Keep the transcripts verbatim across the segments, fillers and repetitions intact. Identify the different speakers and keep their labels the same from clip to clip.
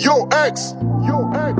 Speaker 1: Yo, X. Yo, X.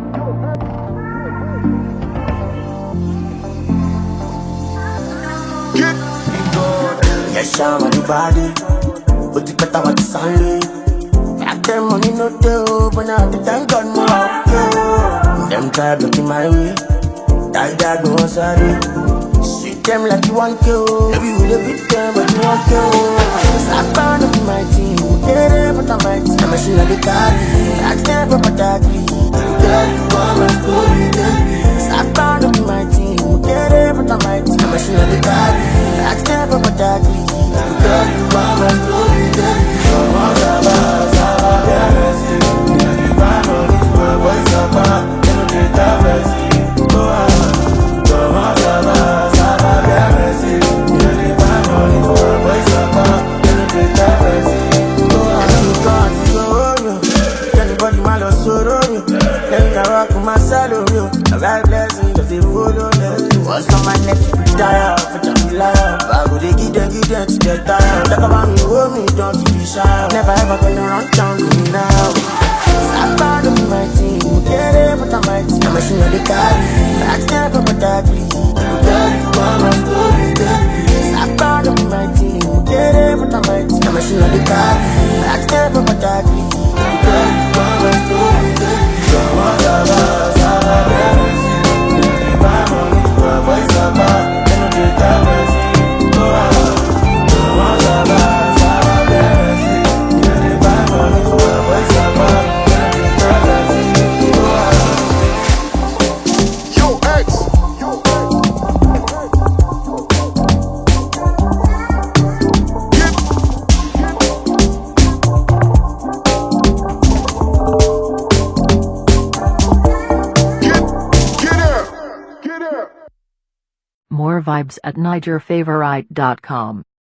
Speaker 1: Get.
Speaker 2: Yes, I'm on the body, but the better what it's only. Back then money no deal, but now the thank God no out yo. Them try blocking my way, die die no sorry. Sweet them like you want to, maybe you the beat them but you want to. Slap down to be my team, get it but I'm my team. I'm a machine of the car, I can't put my daddy. Girl, you want my story, slap down to be my team, get it but I'm my team. I'm a machine of the car, I can't put my daddy. Girl, you want my story, come on, Saba, Saba, get mercy. Me and the vibe on this boy, boy, Saba, they don't get that mercy. Go on, come on, Saba, Saba, get mercy. Me and the vibe on this boy, boy, Saba, they don't get that mercy. Go on, you can't see you, anybody my love sorrow you. Let me rock with my salary, a right blessing, cause they follow me. What's on my neck, you retire, for Jamila. I go they give them, give them to get tired. Talk about me, hold me, don't keep me shy. Never ever gonna run down with me now. Stop out of my team, get it, but I'm my team. I'm a machine of the car, I can't put my daddy. Girl, you want my story, stop out of my team, get it, but I'm my team. I'm a machine of the car, I can't put my daddy. Girl, you want my story, come on, Saba, Saba, get mercy. Me and the vibe on this boy, boy, Saba, they don't get that mercy. Go on, come on, Saba, Saba, get mercy. Me and the vibe on this boy, boy, Saba, they don't get that mercy. Go on.
Speaker 1: Yo, X. Yo, Get. Get. Get out. Get out.
Speaker 3: More vibes at niger favorite dot com.